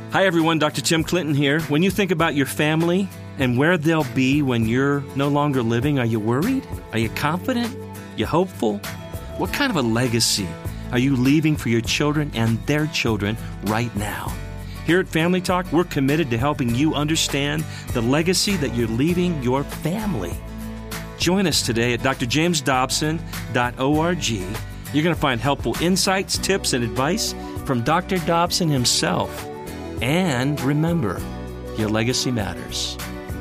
Hi everyone, Dr. Tim Clinton here. When you think about your family and where they'll be when you're no longer living, are you worried? Are you confident? You hopeful? What kind of a legacy are you leaving for your children and their children right now? Here at Family Talk, we're committed to helping you understand the legacy that you're leaving your family. Join us today at drjamesdobson.org. You're going to find helpful insights, tips, and advice from Dr. Dobson himself. And remember, your legacy matters.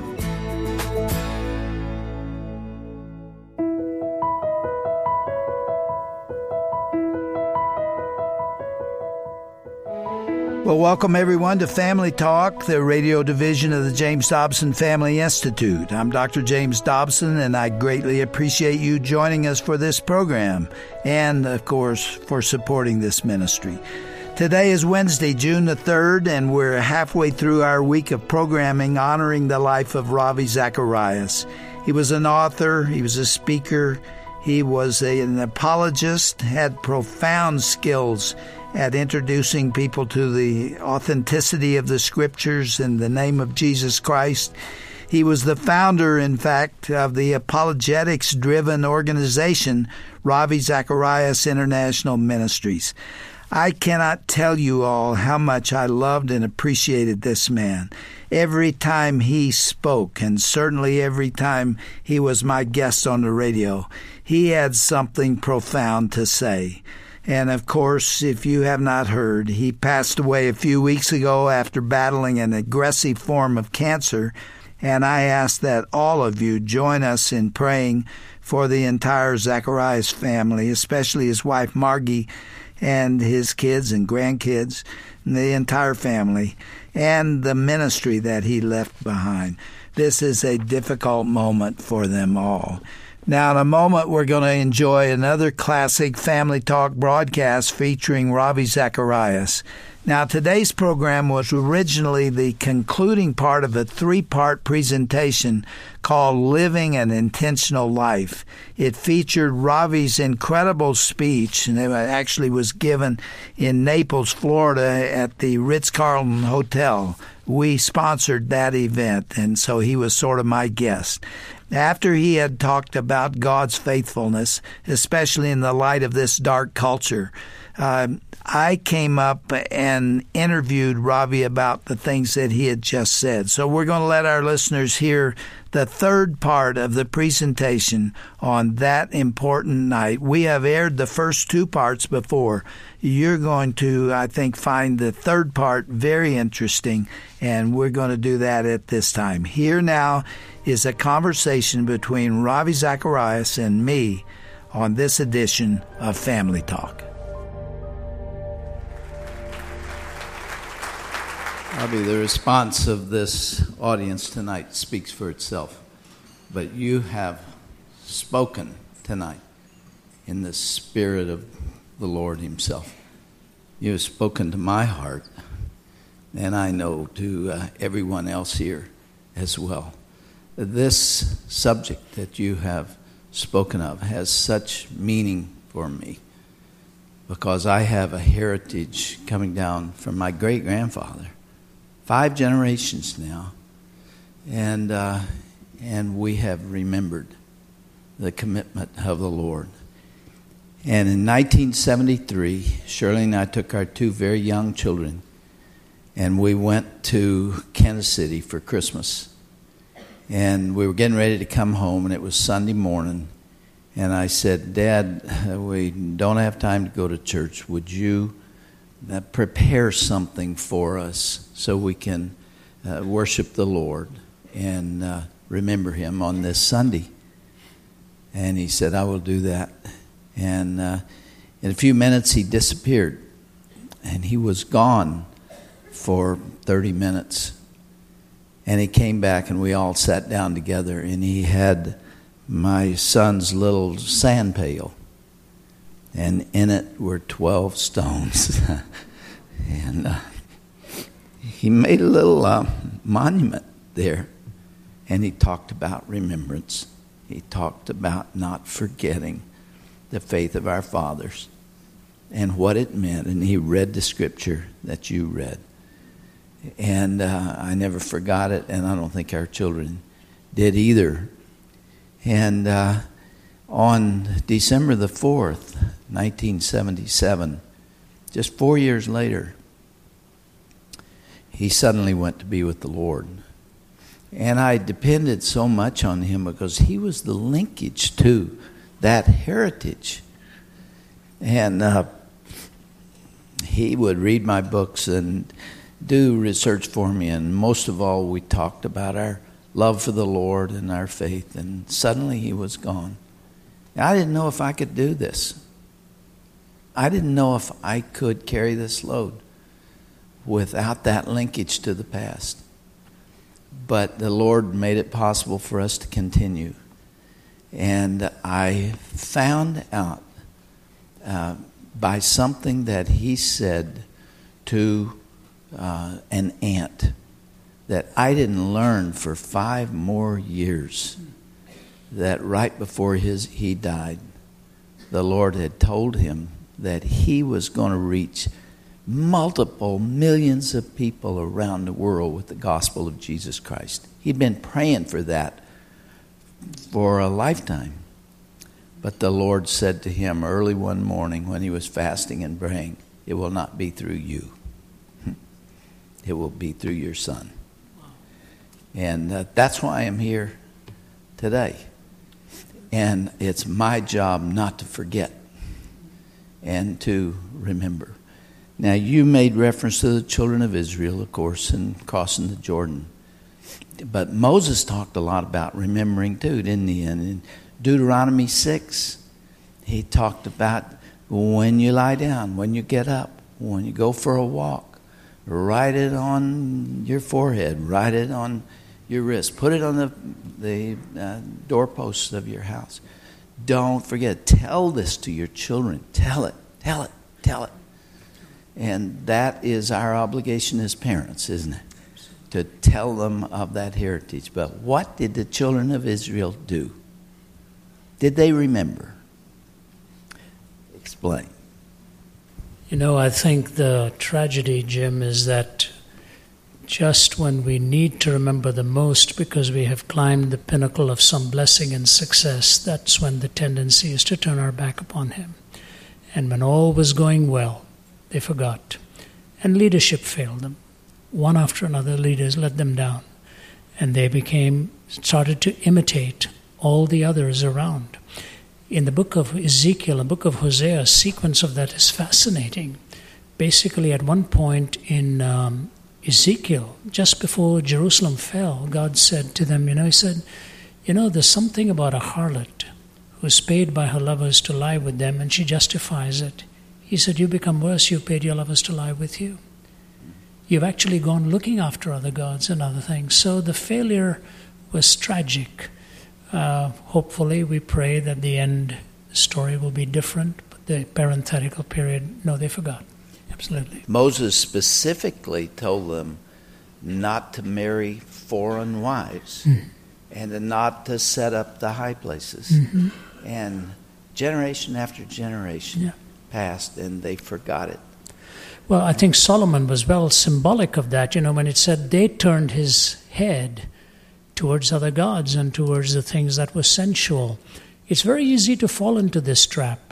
Well, welcome everyone to Family Talk, the radio division of the James Dobson Family Institute. I'm Dr. James Dobson, and I greatly appreciate you joining us for this program and, of course, for supporting this ministry. Today is Wednesday, June the 3rd, and we're halfway through our week of programming honoring the life of Ravi Zacharias. He was an author, he was a speaker, he was an apologist, had profound skills at introducing people to the authenticity of the Scriptures in the name of Jesus Christ. He was the founder, in fact, of the apologetics-driven organization, Ravi Zacharias International Ministries. I cannot tell you all how much I loved and appreciated this man. Every time he spoke, and certainly every time he was my guest on the radio, he had something profound to say. And of course, if you have not heard, he passed away a few weeks ago after battling an aggressive form of cancer. And I ask that all of you join us in praying for the entire Zacharias family, especially his wife Margie, and his kids and grandkids, and the entire family, and the ministry that he left behind. This is a difficult moment for them all. Now, in a moment, we're going to enjoy another classic Family Talk broadcast featuring Ravi Zacharias. Now, today's program was originally the concluding part of a three-part presentation called Living an Intentional Life. It featured Ravi's incredible speech, and it actually was given in Naples, Florida at the Ritz-Carlton Hotel. We sponsored that event, and so he was sort of my guest. After he had talked about God's faithfulness, especially in the light of this dark culture, I came up and interviewed Ravi about the things that he had just said. So we're going to let our listeners hear the third part of the presentation on that important night. We have aired the first two parts before. You're going to, I think, find the third part very interesting, and we're going to do that at this time. Here now is a conversation between Ravi Zacharias and me on this edition of Family Talk. Ravi, the response of this audience tonight speaks for itself. But you have spoken tonight in the Spirit of the Lord Himself. You have spoken to my heart, and I know to everyone else here as well. This subject that you have spoken of has such meaning for me because I have a heritage coming down from my great-grandfather. 5 generations now, and we have remembered the commitment of the Lord. And in 1973, Shirley and I took our 2 very young children, and we went to Kansas City for Christmas. And we were getting ready to come home, and it was Sunday morning. And I said, Dad, we don't have time to go to church. Would you prepare something for us so we can worship the Lord and remember Him on this Sunday? And he said, I will do that. And in a few minutes he disappeared, and he was gone for 30 minutes. And he came back, and we all sat down together, and he had my son's little sand pail. And in it were 12 stones. And he made a little monument there. And he talked about remembrance. He talked about not forgetting the faith of our fathers and what it meant. And he read the scripture that you read. And I never forgot it, and I don't think our children did either. And on December the 4th, 1977, just 4 years later, he suddenly went to be with the Lord. And I depended so much on him because he was the linkage to that heritage. And he would read my books and do research for me. And most of all, we talked about our love for the Lord and our faith. And suddenly he was gone. I didn't know if I could do this. I didn't know if I could carry this load without that linkage to the past. But the Lord made it possible for us to continue. And I found out by something that he said to an aunt that I didn't learn for 5 more years, that right before he died, the Lord had told him that he was going to reach multiple millions of people around the world with the gospel of Jesus Christ. He'd been praying for that for a lifetime. But the Lord said to him early one morning when he was fasting and praying, it will not be through you. It will be through your son. And that's why I'm here today. And it's my job not to forget and to remember. Now, you made reference to the children of Israel, of course, and crossing the Jordan. But Moses talked a lot about remembering too, didn't he? And in Deuteronomy 6, he talked about when you lie down, when you get up, when you go for a walk, write it on your forehead, write it on your wrist, put it on the doorposts of your house. Don't forget, tell this to your children. Tell it, tell it, tell it. And that is our obligation as parents, isn't it? To tell them of that heritage. But what did the children of Israel do? Did they remember? Explain. You know, I think the tragedy, Jim, is that just when we need to remember the most because we have climbed the pinnacle of some blessing and success, that's when the tendency is to turn our back upon Him. And when all was going well, they forgot. And leadership failed them. One after another, leaders let them down. And they started to imitate all the others around. In the book of Ezekiel, the book of Hosea, a sequence of that is fascinating. Basically, at one point in Ezekiel, just before Jerusalem fell, God said to them, He said, there's something about a harlot who's paid by her lovers to lie with them, and she justifies it. He said, you become worse, you've paid your lovers to lie with you. You've actually gone looking after other gods and other things. So the failure was tragic. Hopefully, we pray that the end story will be different. But the parenthetical period, no, they forgot. Absolutely. Moses specifically told them not to marry foreign wives and not to set up the high places. Mm-hmm. And generation after generation passed, and they forgot it. Well, I think Solomon was well symbolic of that, when it said they turned his head towards other gods and towards the things that were sensual. It's very easy to fall into this trap.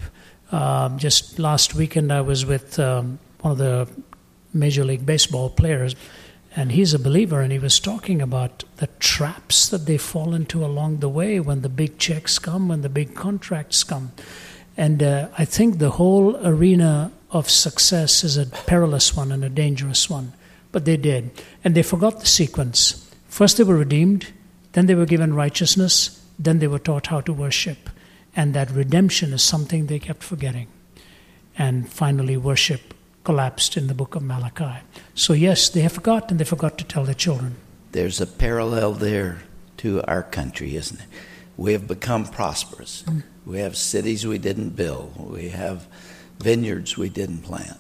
Just last weekend I was with one of the Major League Baseball players, and he's a believer, and he was talking about the traps that they fall into along the way when the big checks come, when the big contracts come. And I think the whole arena of success is a perilous one and a dangerous one. But they did. And they forgot the sequence. First they were redeemed, then they were given righteousness, then they were taught how to worship. And that redemption is something they kept forgetting. And finally worship collapsed in the book of Malachi. So yes, they have forgotten, and they forgot to tell their children. There's a parallel there to our country, isn't it? We have become prosperous. We have cities we didn't build. We have vineyards we didn't plant.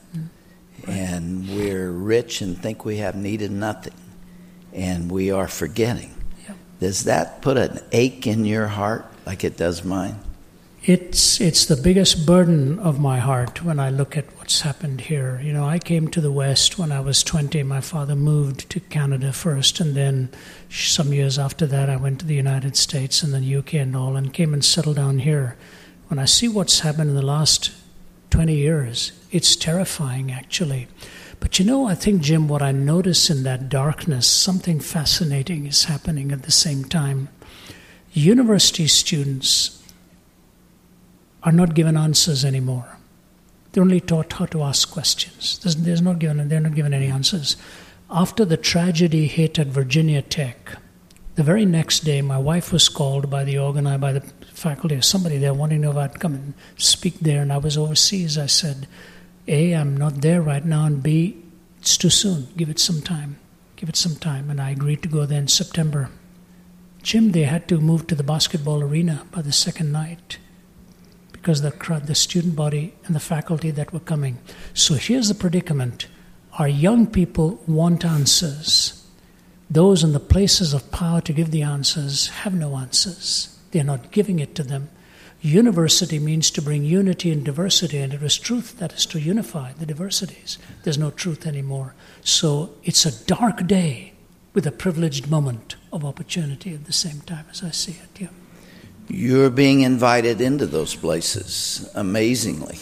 And we're rich and think we have needed nothing. And we are forgetting. Does that put an ache in your heart like it does mine? It's the biggest burden of my heart when I look at what's happened here. You know, I came to the West when I was 20. My father moved to Canada first, and then some years after that I went to the United States and then UK and all, and came and settled down here. When I see what's happened in the last 20 years, it's terrifying, actually. But you know, I think, Jim, what I notice in that darkness, something fascinating is happening at the same time. University students are not given answers anymore. They're only taught how to ask questions. They're not given any answers. After the tragedy hit at Virginia Tech, the very next day, my wife was called by the faculty or somebody there wanting to know if I'd come and speak there, and I was overseas. I said, A, I'm not there right now, and B, it's too soon. Give it some time. And I agreed to go there in September. Jim, they had to move to the basketball arena by the second night because the student body and the faculty that were coming. So here's the predicament. Our young people want answers. Those in the places of power to give the answers have no answers. They're not giving it to them. University means to bring unity and diversity, and it was truth that is to unify the diversities. There's no truth anymore. So it's a dark day with a privileged moment of opportunity at the same time, as I see it. Yeah. You're being invited into those places, amazingly,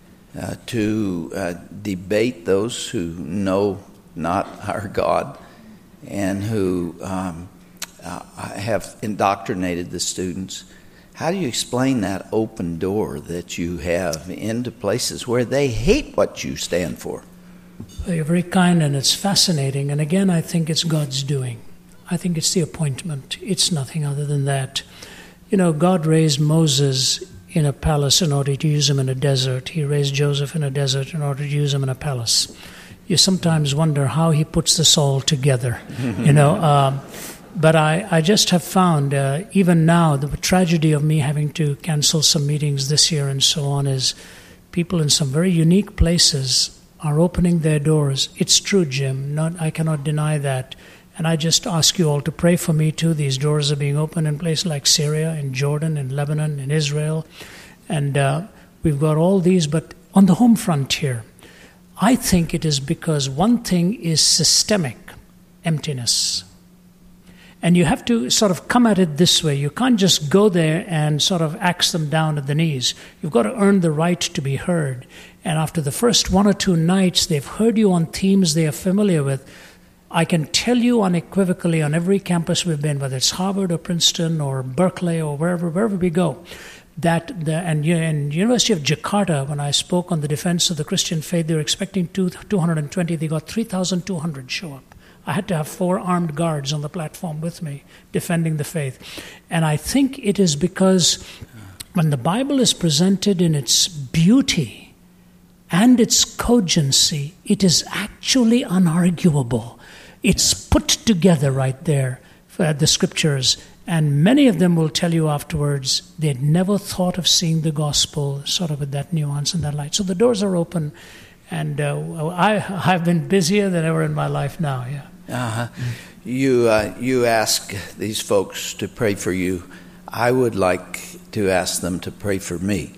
to debate those who know not our God and who have indoctrinated the students. How do you explain that open door that you have into places where they hate what you stand for? You're very kind, and it's fascinating. And again, I think it's God's doing. I think it's the appointment. It's nothing other than that. You know, God raised Moses in a palace in order to use him in a desert. He raised Joseph in a desert in order to use him in a palace. You sometimes wonder how he puts this all together, you know. But I just have found, even now, the tragedy of me having to cancel some meetings this year and so on is people in some very unique places are opening their doors. It's true, Jim. I cannot deny that. And I just ask you all to pray for me too. These doors are being opened in places like Syria, in Jordan, in Lebanon, in Israel. And we've got all these, but on the home frontier, I think it is because one thing is systemic emptiness. And you have to sort of come at it this way. You can't just go there and sort of axe them down at the knees. You've got to earn the right to be heard. And after the first 1 or 2 nights, they've heard you on themes they are familiar with. I can tell you unequivocally on every campus we've been, whether it's Harvard or Princeton or Berkeley or wherever we go, and University of Jakarta, when I spoke on the defense of the Christian faith, they were expecting 220. They got 3,200 show up. I had to have 4 armed guards on the platform with me defending the faith. And I think it is because when the Bible is presented in its beauty and its cogency, it is actually unarguable. It's put together right there, the scriptures. And many of them will tell you afterwards they'd never thought of seeing the gospel sort of with that nuance and that light. So the doors are open, and I've been busier than ever in my life now. Yeah. Uh-huh. You ask these folks to pray for you. I would like to ask them to pray for me.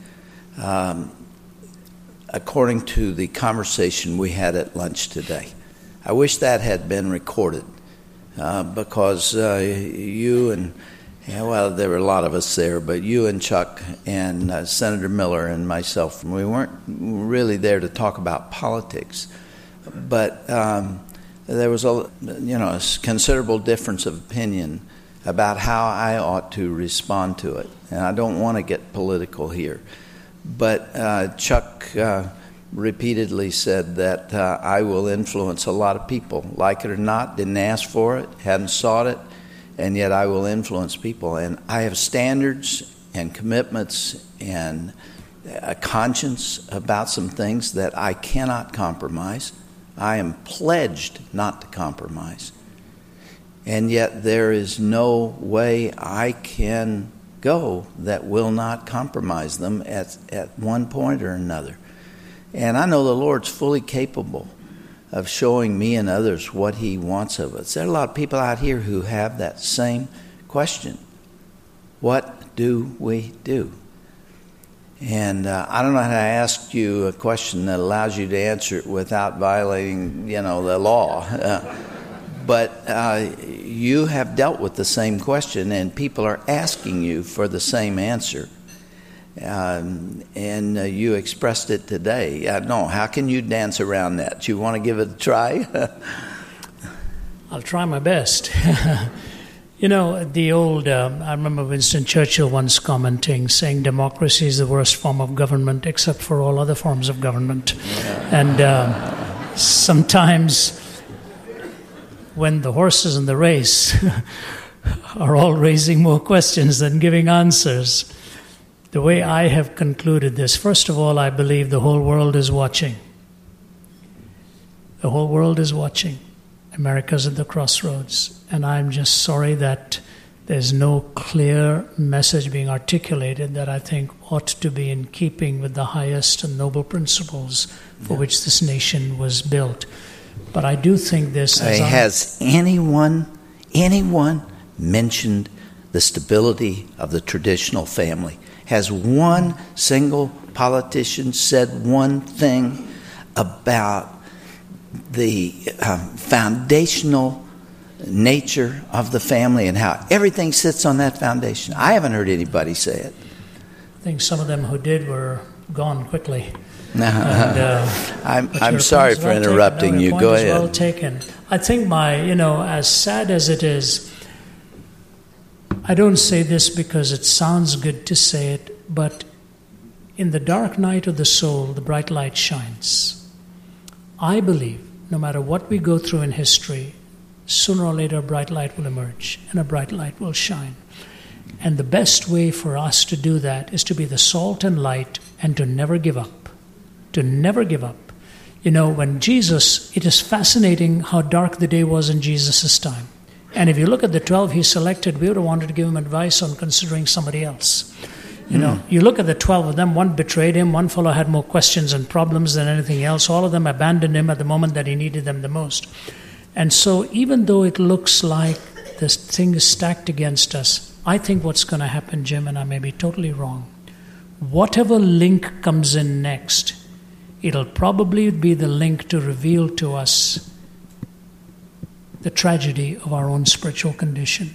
According to the conversation we had at lunch today, I wish that had been recorded. Because you and, well, there were a lot of us there, but you and Chuck and Senator Miller and myself, we weren't really there to talk about politics. But there was a considerable difference of opinion about how I ought to respond to it. And I don't want to get political here. But Chuck repeatedly said that I will influence a lot of people. Like it or not, didn't ask for it, hadn't sought it, and yet I will influence people. And I have standards and commitments and a conscience about some things that I cannot compromise. I am pledged not to compromise. And yet there is no way I can go that will not compromise them at one point or another. And I know the Lord's fully capable of showing me and others what He wants of us. There are a lot of people out here who have that same question. What do we do? And I don't know how to ask you a question that allows you to answer it without violating, the law. But you have dealt with the same question, and people are asking you for the same answer. And you expressed it today. No, how can you dance around that? You want to give it a try? I'll try my best. The old, I remember Winston Churchill once commenting, saying democracy is the worst form of government except for all other forms of government. Yeah. And sometimes when the horses in the race are all raising more questions than giving answers, the way I have concluded this, first of all, I believe the whole world is watching. The whole world is watching. America's at the crossroads, and I'm just sorry that there's no clear message being articulated that I think ought to be in keeping with the highest and noble principles for which this nation was built. But I do think this... Has anyone mentioned the stability of the traditional family? Has one single politician said one thing about the foundational nature of the family and how everything sits on that foundation? I haven't heard anybody say it. I think some of them who did were gone quickly. I'm sorry for interrupting you. Go ahead. Well taken. I think as sad as it is, I don't say this because it sounds good to say it, but in the dark night of the soul, the bright light shines. I believe no matter what we go through in history, sooner or later a bright light will emerge and a bright light will shine. And the best way for us to do that is to be the salt and light and to never give up. To never give up. When Jesus, it is fascinating how dark the day was in Jesus' time. And if you look at the 12 he selected, we would have wanted to give him advice on considering somebody else. You look at the 12 of them, one betrayed him, one fellow had more questions and problems than anything else. All of them abandoned him at the moment that he needed them the most. And so even though it looks like this thing is stacked against us, I think what's going to happen, Jim, and I may be totally wrong, whatever link comes in next, it'll probably be the link to reveal to us the tragedy of our own spiritual condition,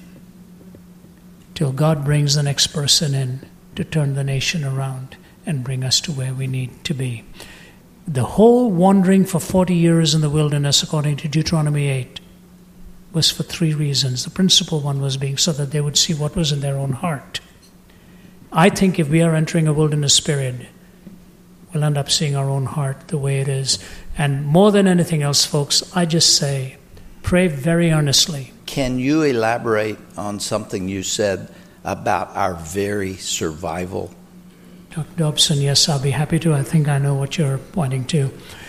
till God brings the next person in to turn the nation around and bring us to where we need to be. The whole wandering for 40 years in the wilderness, according to Deuteronomy 8, was for 3 reasons. The principal one was being so that they would see what was in their own heart. I think if we are entering a wilderness period, we'll end up seeing our own heart the way it is. And more than anything else, folks, I just say, pray very earnestly. Can you elaborate on something you said about our very survival? Dr. Dobson, yes, I'll be happy to. I think I know what you're pointing to.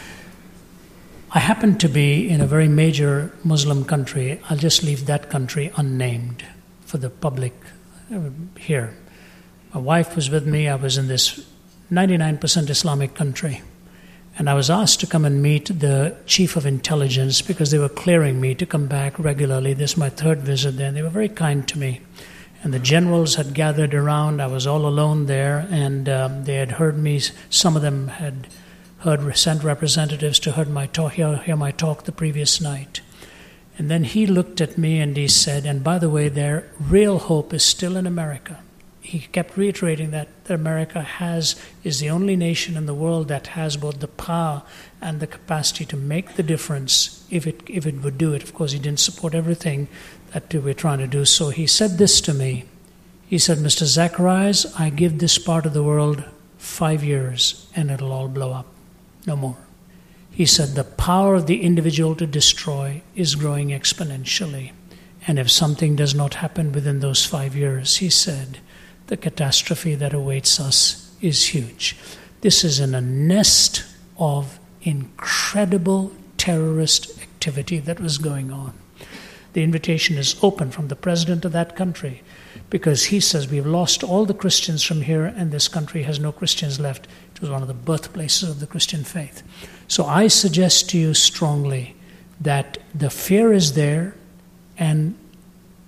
I happen to be in a very major Muslim country. I'll just leave that country unnamed for the public here. My wife was with me. I was in this 99% Islamic country. And I was asked to come and meet the chief of intelligence because they were clearing me to come back regularly. This is my 3rd visit there. And they were very kind to me. And the generals had gathered around. I was all alone there, and they had heard me. Some of them had sent representatives to hear my talk the previous night. And then he looked at me and he said, and by the way, their real hope is still in America. He kept reiterating that America is the only nation in the world that has both the power and the capacity to make the difference if it would do it. Of course, he didn't support everything that we're trying to do. So he said this to me. He said, Mr. Zacharias, I give this part of the world 5 years and it'll all blow up. No more. He said, the power of the individual to destroy is growing exponentially. And if something does not happen within those 5 years, he said, the catastrophe that awaits us is huge. This is in a nest of incredible terrorist activity that was going on. The invitation is open from the president of that country because he says we've lost all the Christians from here and this country has no Christians left. It was one of the birthplaces of the Christian faith. So I suggest to you strongly that the fear is there, and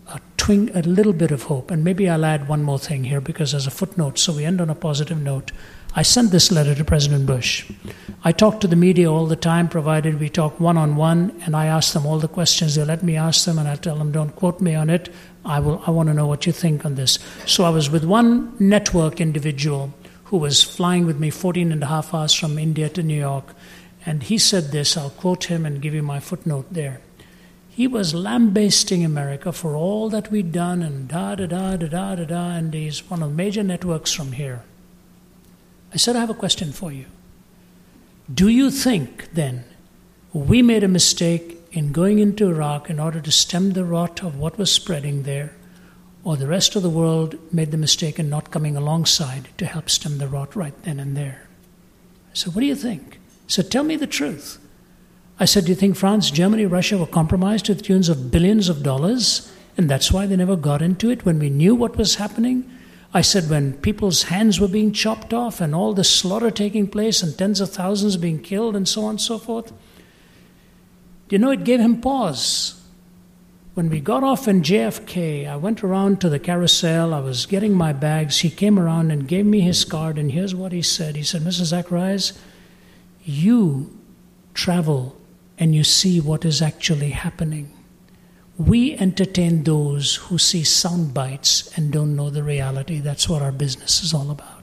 a little bit of hope. And maybe I'll add one more thing here, because as a footnote, so we end on a positive note. I sent this letter to President Bush. I talk to the media all the time, provided we talk one-on-one, and I ask them all the questions they let me ask them, and I tell them, don't quote me on it. I want to know what you think on this. So I was with one network individual who was flying with me 14 and a half hours from India to New York, and he said this. I'll quote him and give you my footnote there. He was lambasting America for all that we'd done, and da-da-da-da-da-da-da, and he's one of the major networks from here. I said, I have a question for you. Do you think, then, we made a mistake in going into Iraq in order to stem the rot of what was spreading there, or the rest of the world made the mistake in not coming alongside to help stem the rot right then and there? I said, what do you think? He said, tell me the truth. I said, do you think France, Germany, Russia were compromised to the tunes of billions of dollars, and that's why they never got into it when we knew what was happening? I said, when people's hands were being chopped off and all the slaughter taking place and tens of thousands being killed and so on and so forth. You know, it gave him pause. When we got off in JFK, I went around to the carousel. I was getting my bags. He came around and gave me his card, and here's what he said. He said, Mr. Zacharias, you travel and you see what is actually happening. We entertain those who see sound bites and don't know the reality. That's what our business is all about.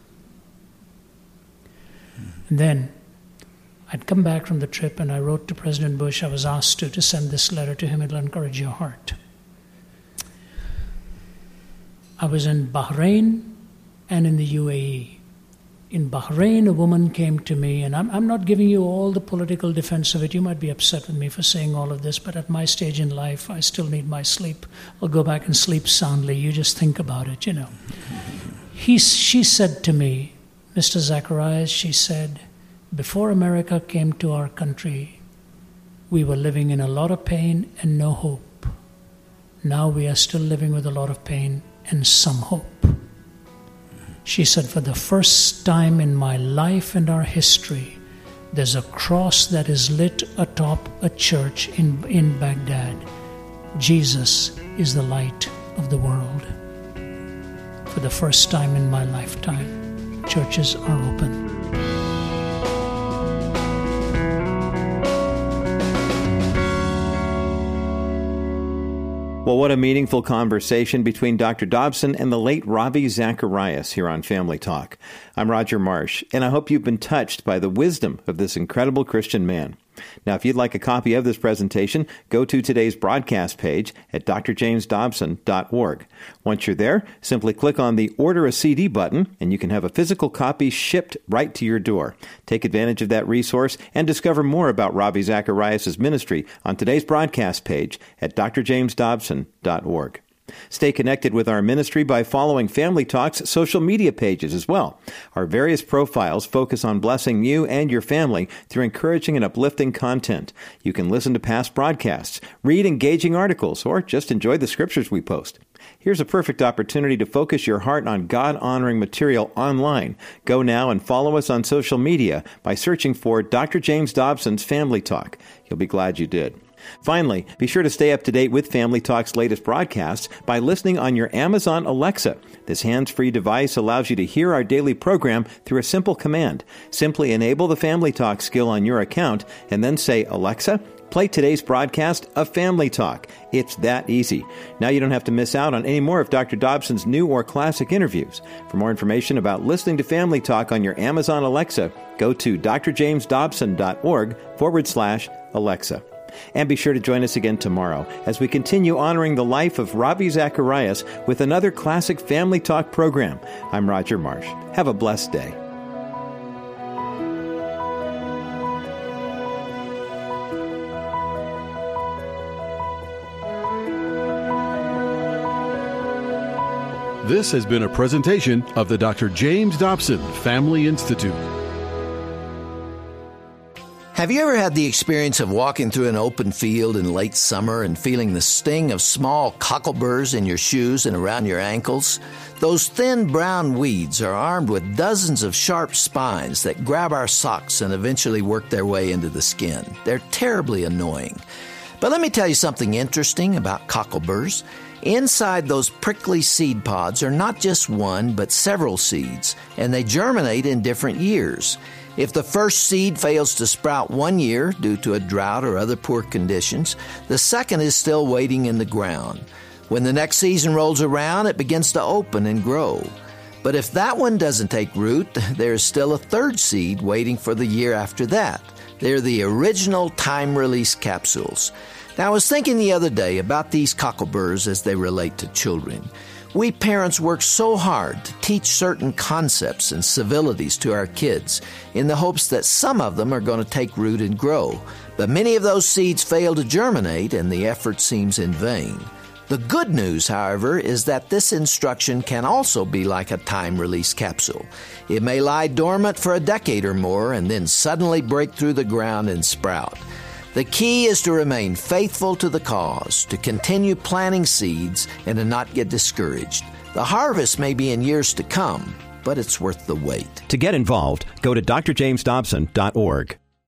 And then I'd come back from the trip and I wrote to President Bush. I was asked to send this letter to him. It'll encourage your heart. I was in Bahrain and in the UAE. In Bahrain, a woman came to me, and I'm not giving you all the political defense of it. You might be upset with me for saying all of this, but at my stage in life, I still need my sleep. I'll go back and sleep soundly. You just think about it, you know. She said to me, Mr. Zacharias, she said, before America came to our country, we were living in a lot of pain and no hope. Now we are still living with a lot of pain and some hope. She said, for the first time in my life and our history, there's a cross that is lit atop a church in Baghdad. Jesus is the light of the world. For the first time in my lifetime, churches are open. Well, what a meaningful conversation between Dr. Dobson and the late Ravi Zacharias here on Family Talk. I'm Roger Marsh, and I hope you've been touched by the wisdom of this incredible Christian man. Now, if you'd like a copy of this presentation, go to today's broadcast page at drjamesdobson.org. Once you're there, simply click on the Order a CD button, and you can have a physical copy shipped right to your door. Take advantage of that resource and discover more about Ravi Zacharias' ministry on today's broadcast page at drjamesdobson.org. Stay connected with our ministry by following Family Talk's social media pages as well. Our various profiles focus on blessing you and your family through encouraging and uplifting content. You can listen to past broadcasts, read engaging articles, or just enjoy the scriptures we post. Here's a perfect opportunity to focus your heart on God-honoring material online. Go now and follow us on social media by searching for Dr. James Dobson's Family Talk. You'll be glad you did. Finally, be sure to stay up to date with Family Talk's latest broadcasts by listening on your Amazon Alexa. This hands-free device allows you to hear our daily program through a simple command. Simply enable the Family Talk skill on your account and then say, Alexa, play today's broadcast of Family Talk. It's that easy. Now you don't have to miss out on any more of Dr. Dobson's new or classic interviews. For more information about listening to Family Talk on your Amazon Alexa, go to drjamesdobson.org/Alexa. And be sure to join us again tomorrow as we continue honoring the life of Ravi Zacharias with another classic Family Talk program. I'm Roger Marsh. Have a blessed day. This has been a presentation of the Dr. James Dobson Family Institute. Have you ever had the experience of walking through an open field in late summer and feeling the sting of small cockleburs in your shoes and around your ankles? Those thin brown weeds are armed with dozens of sharp spines that grab our socks and eventually work their way into the skin. They're terribly annoying. But let me tell you something interesting about cockleburs. Inside those prickly seed pods are not just one, but several seeds, and they germinate in different years. If the first seed fails to sprout one year due to a drought or other poor conditions, the second is still waiting in the ground. When the next season rolls around, it begins to open and grow. But if that one doesn't take root, there is still a third seed waiting for the year after that. They're the original time-release capsules. Now, I was thinking the other day about these cockleburs as they relate to children. We parents work so hard to teach certain concepts and civilities to our kids in the hopes that some of them are going to take root and grow. But many of those seeds fail to germinate and the effort seems in vain. The good news, however, is that this instruction can also be like a time-release capsule. It may lie dormant for a decade or more and then suddenly break through the ground and sprout. The key is to remain faithful to the cause, to continue planting seeds, and to not get discouraged. The harvest may be in years to come, but it's worth the wait. To get involved, go to drjamesdobson.org.